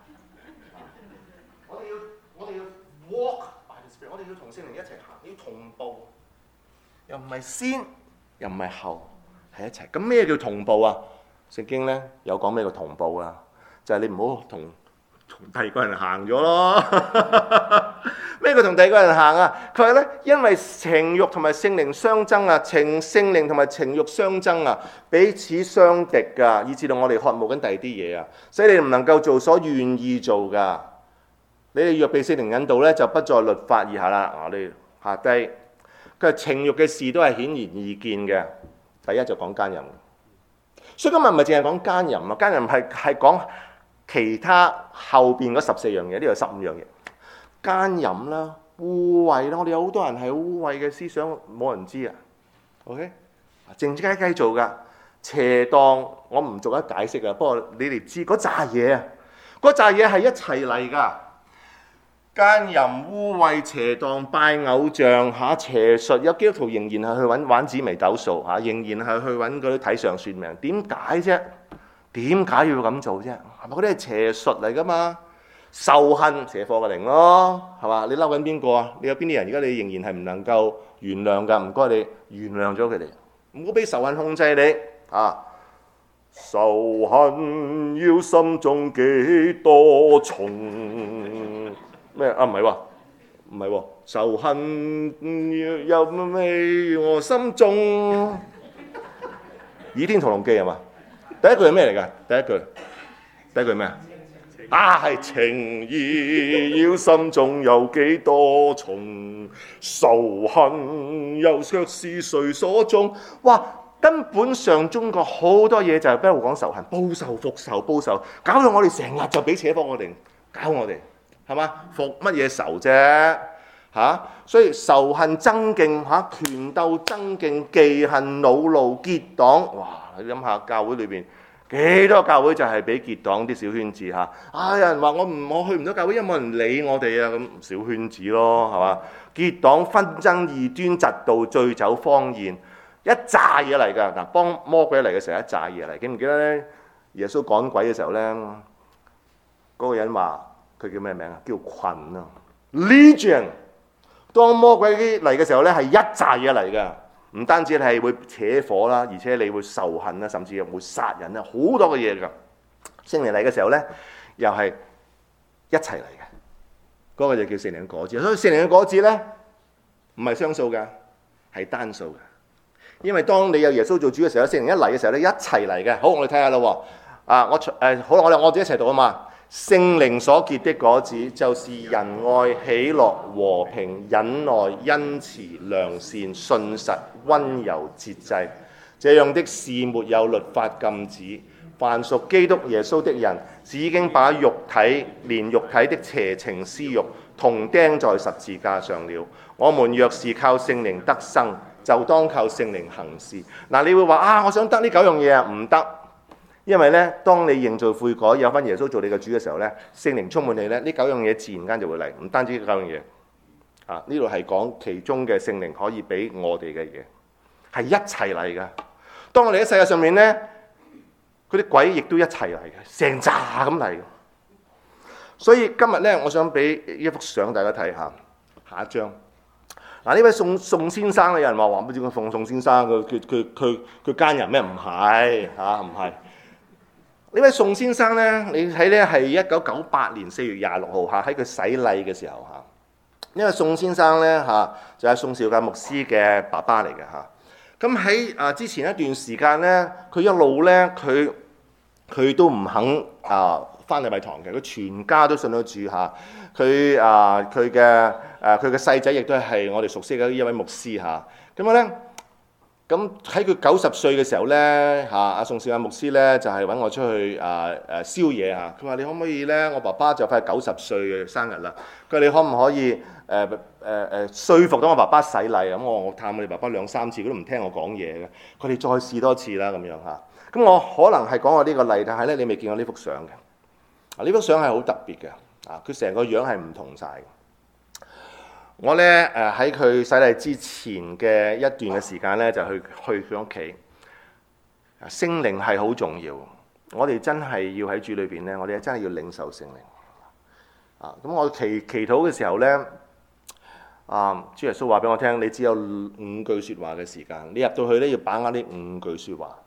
[SPEAKER 1] 我哋要 walk by the Spirit， 我哋要同聖靈一齊行，要同步，又唔係先，又唔係後，係一齊。咁咩叫同步啊？聖經咧有講咩叫同步啊？就係你唔好同第二個人行咗咯。咩叫同第二個人行啊？佢話咧，因為情慾同埋聖靈相爭啊，聖靈同埋情慾相爭啊，彼此相敵噶，以至到我哋渴慕緊第二啲嘢啊，所以你唔能夠做所願意做噶。你哋若被聖靈引導咧，就不在律法以下啦。我哋下低，佢話情慾嘅事都係顯然易見嘅。第一就講奸淫，所以今日唔係淨係講奸淫啊，奸淫係講其他後邊嗰14樣嘢，呢度15樣嘢。奸淫啦、污穢啦，我哋有好多人係污穢嘅思想，冇人知啊。OK， 靜雞雞做噶，邪當我唔逐一解釋啊。不過你哋知嗰扎嘢啊，嗰扎嘢係一齊嚟噶。奸淫、污穢、邪當、拜偶像、邪術，有基督徒仍然係去玩紫微斗數仍然係去揾嗰啲睇相算命。點解啫？點解要咁做啫？係咪嗰啲係邪術嚟噶嘛？仇恨邪火嘅靈咯，係嘛？你嬲緊邊個啊？你有邊啲人而家你仍然係唔能夠原諒噶？唔該你原諒咗佢哋，唔好俾仇恨控制你啊！仇恨要心中幾多重咩啊？唔係喎，唔係喎，仇恨又咩我心中？倚天屠龍記係嘛？第一句係咩嚟㗎？第一句咩啊？係情義要心中有幾多重，仇恨又卻是誰所種？哇！根本上中國好多嘢就係喺度講仇恨，報仇復仇報仇，搞到我哋成日就俾扯火我哋，搞我哋係嘛？復乜嘢仇啫？所以仇恨爭競權鬥爭競，忌恨惱怒結黨。哇！你諗下教會裏邊幾多教會就係俾結黨啲小圈子有人話我去唔到教會，因為冇人理我哋啊，咁小圈子咯，係嘛？結黨紛爭異端嫉妒醉酒荒宴，一紮嘢嚟㗎。嗱，幫魔鬼嚟嘅時候一紮嘢嚟，記唔記得咧？耶穌趕鬼嘅時候咧，嗰個人話佢叫咩名啊？叫群啊 ，Legion。當魔鬼嚟嘅時候咧，係一紮嘢嚟㗎。唔單止係會扯火啦，而且你會仇恨啦，甚至會殺人啦，好多嘅嘢㗎。聖靈嚟嘅時候咧，又係一齊嚟嘅。嗰個就叫聖靈嘅果子。所以聖靈嘅果子咧，唔係雙數㗎，係單數㗎。因為當你有耶穌做主嘅時候，聖靈一嚟嘅時候咧，一齊嚟嘅。好，我哋睇下啦。好啦，我哋一齊讀啊嘛。聖靈所結的果子，就是仁愛、喜樂、和平、忍耐、恩慈、良善、信實、溫柔、節制。 這樣的事沒有律法禁止。凡屬基督耶穌的人，只已經把連肉體的邪情私慾同釘在十字架上了。我們若是靠聖靈得生，就當靠聖靈行事。嗱，你會話我想得呢9樣嘢唔得，因為呢，當你認罪悔改，有翻耶穌做你嘅主嘅時候呢，聖靈充滿你呢9樣嘢自然間就會嚟，唔單止呢9樣嘢。呢度係講其中嘅聖靈可以俾我哋嘅嘢，係一齊嚟㗎。當我哋喺世界上面呢，嗰啲鬼亦都一齊嚟嘅，成扎咁嚟。所以今日呢，我想俾一幅相大家睇下，下一張。嗱，呢位宋先生咧，有人話唔知個宋先生佢奸人咩？唔係嚇，唔係。呢位宋先生呢，你睇呢係1998年4月26號喺佢洗禮嘅時候嚇。因為宋先生呢，就係宋兆介牧師嘅爸爸嚟嘅嚇。咁喺之前一段時間呢，佢一路呢，佢都唔肯返禮拜堂嘅，佢全家都信咗主嚇。佢嘅細仔亦都係我哋熟悉嘅一位牧師嚇。咁樣咧，咁喺佢90歲嘅時候咧阿宋兆介牧師咧就係揾我出去宵夜嚇。佢話你可唔可以咧？我爸爸就快90歲嘅生日啦。佢話你可唔可以說服到我爸爸洗禮？咁我探我哋爸爸2、3次，佢都唔聽我講嘢嘅。佢哋再試多次啦咁樣嚇。咁我可能係講我呢個例，但係咧你未見過呢幅相嘅。呢幅相係好特別嘅。佢成個樣係唔同晒嘅。我咧喺佢洗禮之前嘅一段嘅時間咧，就去佢屋企。聖靈係好重要，我哋真係要喺主裏邊咧，我哋真係要領受聖靈。咁我祈禱嘅時候咧，主耶穌話俾我聽，你只有5句説話嘅時間，你入到去咧要把握呢5句説話。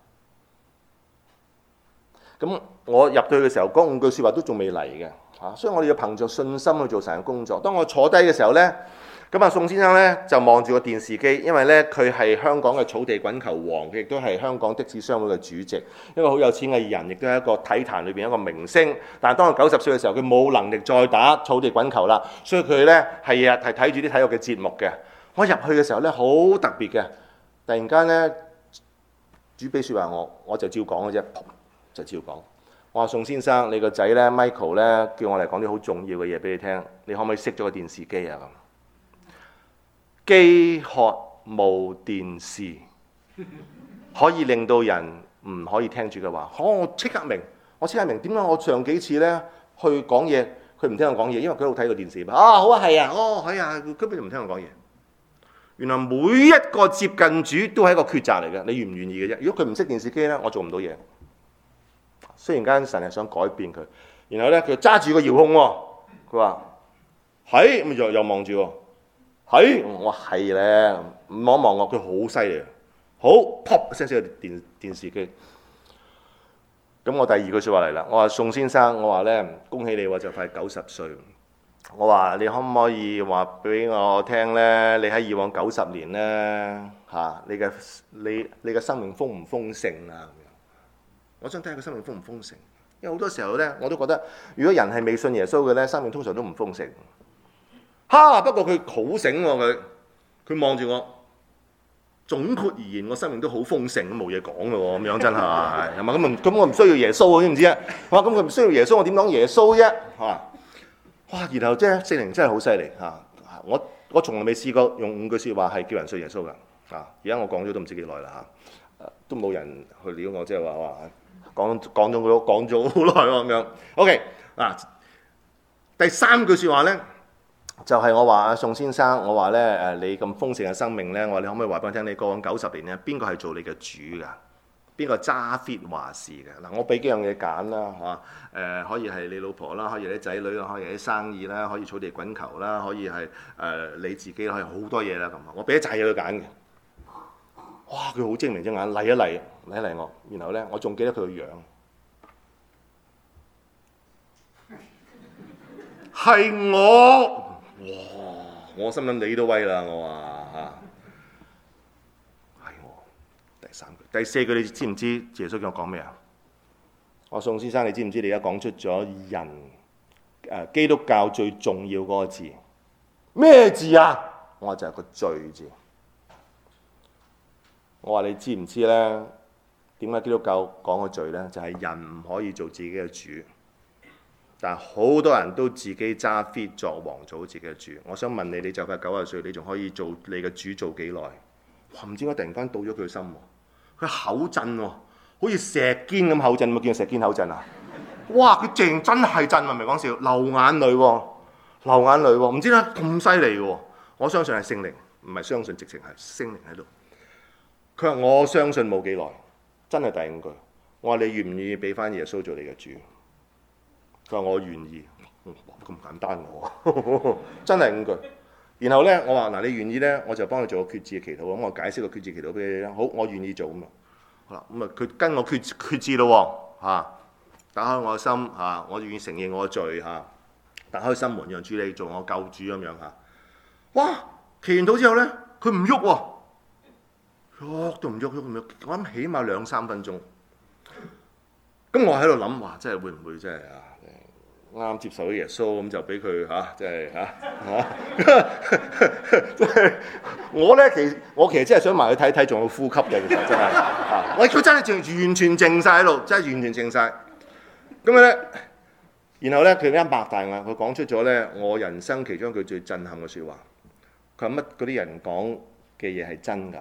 [SPEAKER 1] 咁我入到去嘅時候，嗰5句説話都仲未嚟嘅。所以我哋要憑着信心去做神嘅工作。當我坐低嘅時候呢，咁宋先生呢就望住個電視機，因為呢，佢係香港嘅草地滾球王，佢亦都係香港的士商會嘅主席，一個好有錢嘅人，亦都係一個體壇裏邊一個明星。但係當佢90歲嘅時候，佢冇能力再打草地滾球啦，所以佢呢係日係睇住啲體育嘅節目嘅。我入去嘅時候呢，好特別嘅，突然間呢，主俾説話我就照講嘅啫，就照講。我話宋先生，你個仔咧 Michael 咧叫我嚟講啲好重要嘅嘢俾你聽，你可唔可以熄咗個電視機啊？咁飢渴無電視可以令到人唔可以聽住嘅話。我即刻明點解我上幾次咧去講嘢，佢唔聽我講嘢，因為佢喺度睇個電視。好啊，係啊，係啊，根本就唔聽我講嘢。原來每一個接近主都係一個抉擇嚟嘅，你願唔願意嘅啫。如果佢唔熄電視機咧，我做唔到嘢。雖然間神係想改變佢，然後咧佢揸住個遙控喎，佢話係，咁又望住喎，係，我話係咧，望一望我，佢好犀利，好 pop 一聲熄個電視機。咁我第2句説話嚟啦，我話宋先生，我話咧恭喜你喎，就快90歲。我話你可唔可以話俾我聽咧？你喺以往90年咧你嘅生命豐唔豐盛啊？我想睇下佢生命豐唔豐盛，因為好多時候咧，我都覺得如果人係未信耶穌嘅咧，生命通常都唔豐盛。不過佢好醒喎，佢望住我。總括而言，我生命都好豐盛，都冇嘢講嘅喎，咁樣真係係嘛？咁我唔需要耶穌，知唔知啊？咁佢唔需要耶穌，我點講耶穌啫？然後即係聖靈真係好犀利嚇！我從來未試過用5句説話係叫人信耶穌㗎。而家我講咗都唔知幾耐啦都冇人去撩我，即係話講咗好耐喎咁樣。OK 第3句説話咧，就係我話宋先生，我話咧你咁豐盛嘅生命咧，我話你可唔可以話俾我聽，你過往90年咧，邊個係做你嘅主㗎？邊個揸 fit 話事嘅？我俾幾樣嘢揀啦可以係你老婆啦，可以係啲仔女啦，可以係啲生意啦，可以草地滾球啦，可以係你自己，可以好多嘢啦咁。我俾一紮嘢佢揀嘅。哇！佢好精明隻眼，嚟一嚟我，然後咧我仲記得佢個樣，係我，哇！我心諗你都威啦，我話係我。第3句，第4句你知唔知耶穌叫我講咩啊？我宋先生，你知唔知你而家講出咗人基督教最重要嗰個字咩字啊？我話就係個罪字。 我話你知唔知呢？點解基督教講個罪呢？就係人唔可以做自己嘅主，但係好多人都自己揸 fit 作王，做自己嘅主。我想問你，你就快90歲，你仲可以做你嘅主做幾耐？哇！唔知點解突然間到咗佢心喎，佢口震喎，好似石堅咁口震，有冇見過石堅口震啊？哇！佢淨真係震啊，唔係講笑，流眼淚喎，流眼淚喎，唔知點解咁犀利嘅喎。我相信係聖靈，唔係相信直情係聖靈喺度。佢話我相信冇幾耐，真係第5句。我話你願唔願意俾翻耶穌做你嘅主？佢話我願意。咁簡單喎，真係5句。然後呢，我話嗱，你願意呢，我就幫佢做個決志嘅祈禱。咁我解釋個決志祈禱俾你啦。好，我願意做咁啊。好啦，咁啊，佢跟我決志咯喎，嚇，打開我嘅心嚇，我願意承認我嘅罪嚇，打開心門讓主你做我救主咁樣嚇。哇！祈完禱之後呢，佢唔喐喎，喐都唔喐，喐唔喐。我諗起碼2-3分鐘。咁我喺度諗話，真係會唔會真係啊？啱啱接受咗耶穌咁就俾佢嚇，即係嚇，即係我其實真係想埋去睇睇，仲有呼吸嘅，其實真係嚇。喂，佢真係完全靜晒喺度，真係完全靜晒。咁咧，然後咧佢一擘大眼，佢講出咗咧我人生其中一句最震撼嘅説話。佢話乜嗰啲人講嘅嘢係真㗎？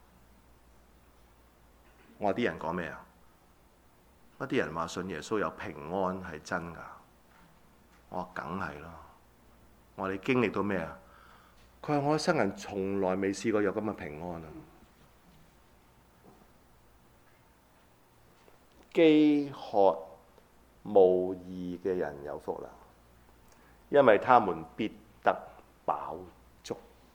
[SPEAKER 1] 我話啲人講咩啊？乜啲人話信耶穌有平安係真㗎？我話梗係啦。我話你經歷到咩啊？佢話我一生人從來未試過有咁嘅平安啊！飢渴慕義嘅人有福啦，因為他們必得飽足。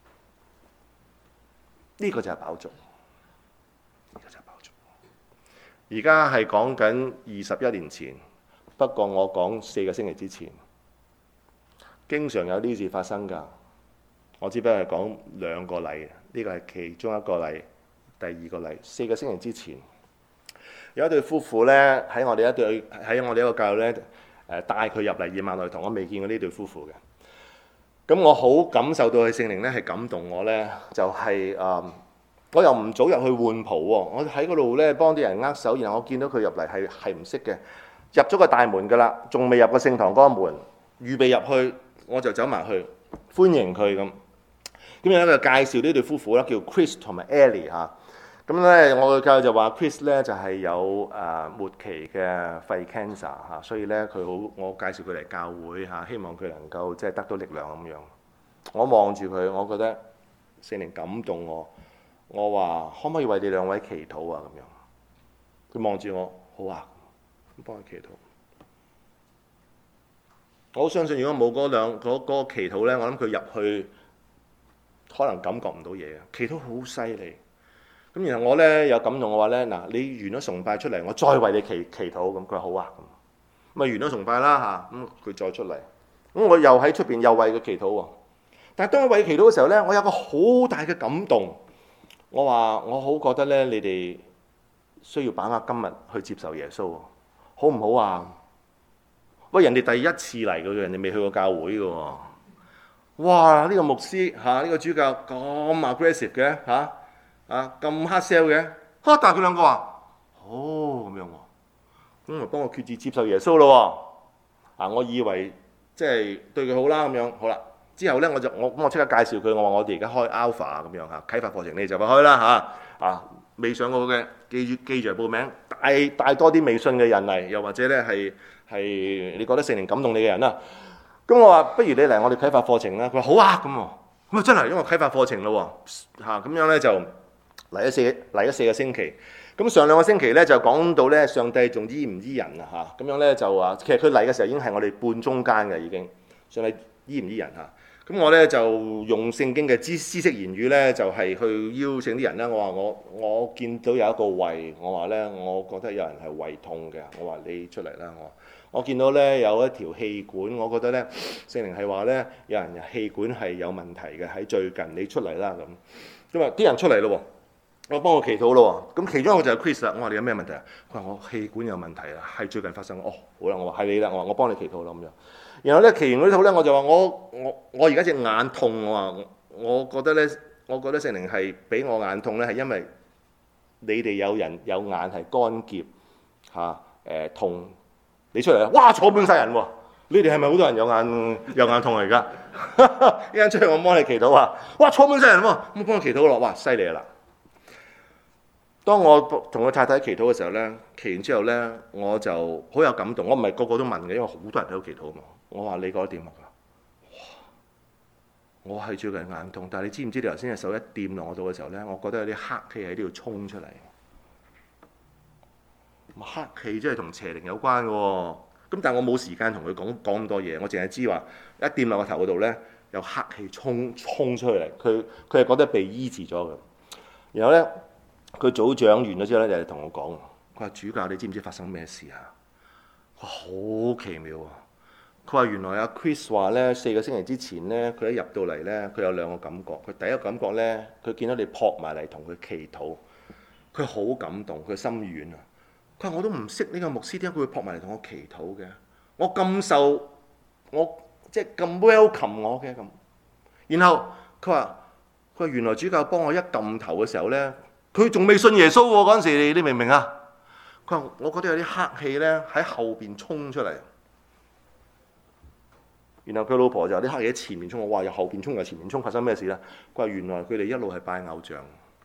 [SPEAKER 1] 呢個就係飽足，呢個就係飽足。而家係講緊21年前，不過我講4個星期之前。經常有呢事發生㗎，我只不過係講2個例，呢個係其中一個例。第2個例，4個星期之前，有一對夫婦呢，喺我哋一個教育呢，帶佢入嚟以馬內堂，我未見過呢對夫婦嘅。咁我好感受到佢聖靈呢係感動我呢，就係我又唔早入去換袍喎，我喺嗰度呢幫啲人握手，然後我見到佢入嚟係唔識嘅，入咗個大門㗎啦，仲未入個聖堂嗰個門，預備入去。我就走埋去歡迎佢咁，咁有一個介紹呢對夫婦啦，叫 Chris 同埋 Ellie 嚇。咁咧，我嘅教就話 Chris 咧就係有末期嘅肺 cancer 嚇，所以咧佢好，我介紹佢嚟教會嚇，希望佢能夠即係得到力量咁樣。我望住佢，我覺得聖靈感動我，我話可唔可以為你2位祈禱啊？咁樣，佢望住我，好啊，咁幫佢祈禱。我相信如果冇嗰個祈禱呢，我諗佢入去可能感覺唔到嘢。祈禱好犀利。咁然後我呢有感動嘅話呢，嗱，你完咗崇拜出嚟，我再為你祈禱咁。佢話好啊，咁咪完咗崇拜啦嚇。咁佢再出嚟，咁我又喺出邊又為佢祈禱喎。但係當我為佢祈禱嘅時候呢，我有個好大嘅感動。我話我好覺得呢，你哋需要把握今日去接受耶穌，好唔好啊？喂，人哋第一次嚟嘅，人哋未去過教會嘅喎。哇！呢個牧師嚇，呢個主教咁 aggressive 嘅嚇，咁 hard sell 嘅，但係佢2個話好咁樣喎，咁咪幫我決志接受耶穌咯喎。我以為即係對佢好啦咁樣，好啦。之後咧我即刻介紹佢，我話我哋而家開 Alpha 咁樣嚇，啟發課程你就快開啦嚇。未上過嘅記住嚟報名，帶多啲未信嘅人嚟，又或者咧係你覺得聖靈感動你嘅人啦。咁我話不如你嚟我哋啟發課程啦。佢話好啊咁喎，咁啊真係因為啟發課程咯喎嚇，咁樣咧就嚟咗4個星期。咁上2個星期咧就講到咧上帝仲醫唔醫人啊嚇，咁樣咧就話其實佢嚟嘅時候已經係我哋半中間嘅已經，上帝醫唔醫人嚇。咁我咧就用聖經嘅知識言語咧，就係去邀請啲人咧。我話我見到有一個胃，我話咧我覺得有人係胃痛嘅。我話你出嚟啦。我見到咧有一條氣管，我覺得咧聖靈係話咧有人氣管係有問題嘅，喺最近你出嚟啦咁。咁啊啲人出嚟咯喎，我幫我祈禱咯喎。咁其中一個就係 Chris 啦。我話你有咩問題啊？佢話我氣管有問題啦，係最近發生。哦，好啦，我話係你啦。我話我幫你祈禱啦咁樣。然後咧，祈完嗰啲禱咧，我就話我而家隻眼痛，我覺得咧，我覺得聖靈係俾我眼痛咧，係因為你哋有人有眼係乾澀嚇痛，你出嚟哇坐滿晒人喎！你哋係咪好多人有眼痛嚟㗎？一陣出嚟我幫你祈禱啊！哇坐滿晒人喎，咁我幫佢祈禱咯，哇犀利啦！當我同我太太祈禱嘅時候咧，祈完之後咧，我就好有感動。我唔係個個都問嘅，因為好多人喺度祈禱啊嘛。我話你覺得點啊？哇！我係最近眼痛，但係你知唔知你頭先隻手一掂落我度嘅時候咧，我覺得有啲黑氣喺呢度衝出嚟。黑氣即係同邪靈有關嘅喎。咁但係我冇時間同佢講咁多嘢，我淨係知話一掂落個頭嗰度咧，有黑氣衝出嚟。佢係覺得被醫治咗嘅。然後咧。佢組長完咗之後咧，就同我講：佢話主教，你知唔知發生咩事啊？好奇妙啊！佢話原來阿 Chris 話咧，4個星期之前咧，佢一入到嚟咧，佢有2個感覺。佢第一個感覺咧，佢見到你撲埋嚟同佢祈禱，佢好感動，佢心軟啊！佢話我都唔識呢個牧師，點解佢會撲埋嚟同我祈禱嘅？我咁受，我即係咁 welcome 我嘅咁。然後佢話原來主教幫我一撳頭嘅時候咧。佢仲未信耶穌喎嗰陣時，你明唔明啊？佢話：我覺得有啲黑氣咧喺後邊衝出嚟。然後佢老婆就有啲黑氣喺前面衝，我話由後邊衝又前面衝，發生咩事咧？佢話原來佢哋一路係拜偶像。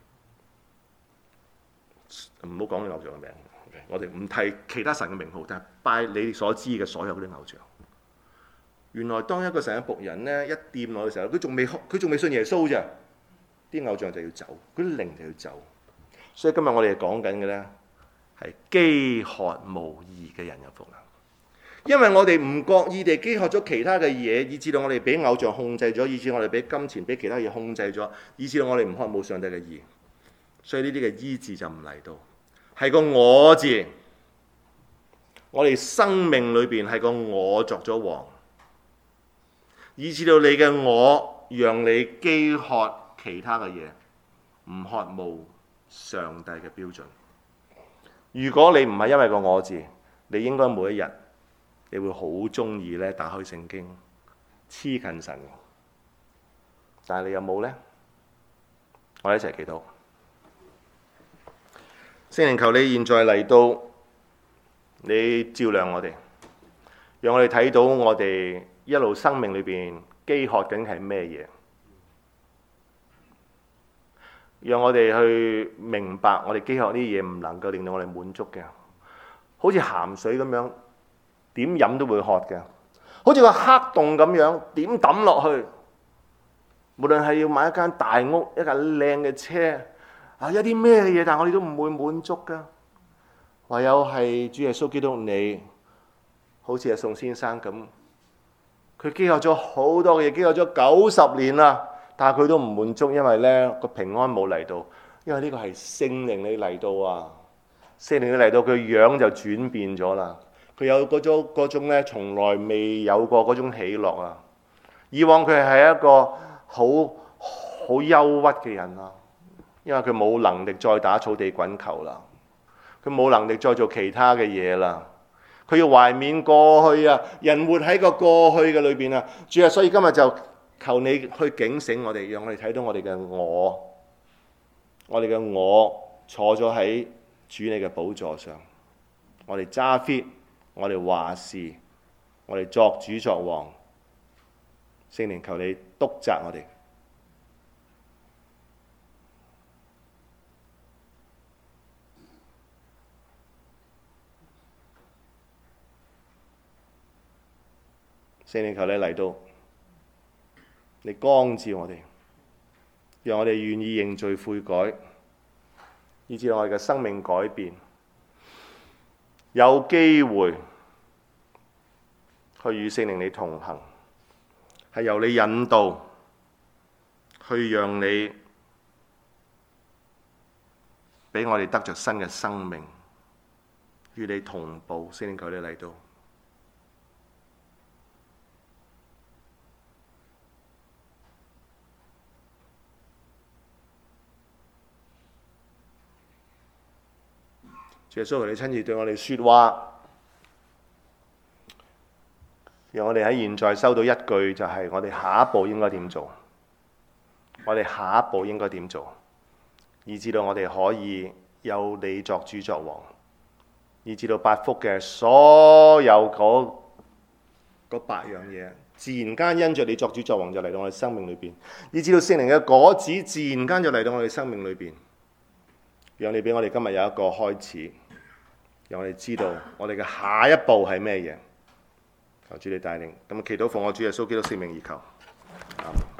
[SPEAKER 1] 唔好講你偶像嘅名，我哋唔提其他神嘅名號，但係拜你所知嘅所有嗰啲偶像。原來當一個神嘅僕人咧一掂落嘅時候，佢仲未信耶穌啫，啲偶像就要走，嗰啲靈就要走。所以今日我哋講緊嘅咧係飢渴慕義嘅人有福啦，因為我哋唔覺意地飢渴咗其他嘅嘢，以至到我哋俾偶像控制咗，以至我哋俾金錢、俾其他嘢控制咗，以至到我哋唔渴慕上帝嘅義。所以呢啲嘅醫治就唔嚟到，係個我字。我哋生命裏邊係個我作咗王，以至到你嘅我讓你飢渴其他嘅嘢，唔渴慕上帝嘅標準。如果你唔係因為個我字，你應該每一日你會好中意咧打開聖經黐近神。但係你有冇呢？我哋一齊祈禱。聖靈，求你現在嚟到，你照亮我哋，讓我哋睇到我哋一路生命裏邊飢渴緊係咩嘢。讓我哋去明白，我哋飢渴呢啲嘢唔能夠令到我哋滿足嘅，好似鹹水咁樣，點飲都會渴嘅，好似個黑洞咁樣，點抌落去，無論係要買一間大屋、一架靚嘅車啊，一啲咩嘢，但係我哋都唔會滿足噶。唯有係主耶穌基督你，好似係宋先生咁，佢飢渴咗好多嘅嘢，飢渴咗90年啦。但係佢都唔滿足，因為咧個平安冇嚟到，因為呢個係聖靈你嚟到啊！聖靈你嚟到，佢樣就轉變咗啦。佢有嗰種咧，從來未有過嗰種喜樂啊！以往佢係一個好憂鬱嘅人啊，因為佢冇能力再打草地滾球啦，佢冇能力再做其他嘅嘢啦。佢要懷緬過去啊！人活喺個過去嘅裏邊啊！主啊，所以今日就求你去警醒我哋，讓我哋睇到我哋嘅我哋嘅我坐咗喺主你嘅寶座上，我哋揸 fit， 我哋話事，我哋作主作王。聖靈，求你督責我哋。聖靈，求你嚟到，你光照我哋，讓我哋願意認罪悔改，以致我哋嘅生命改變，有機會去與聖靈你同行，係由你引導，去讓你俾我哋得着新嘅生命，與你同步。聖靈，求你嚟到。耶穌，求你親自對我哋說話，讓我哋喺現在收到一句，就係我哋下一步應該點做，我哋下一步應該點做，以至到我哋可以有你作主作王，以至到8福嘅所有嗰8樣嘢，自然間因着你作主作王就嚟到我哋生命裏邊，以至到聖靈嘅果子自然間就嚟到我哋生命裏邊。讓你俾我哋今日有一個開始，讓我哋知道我哋嘅下一步係咩嘢。求主你帶領，咁祈禱奉我主耶穌基督聖名而求。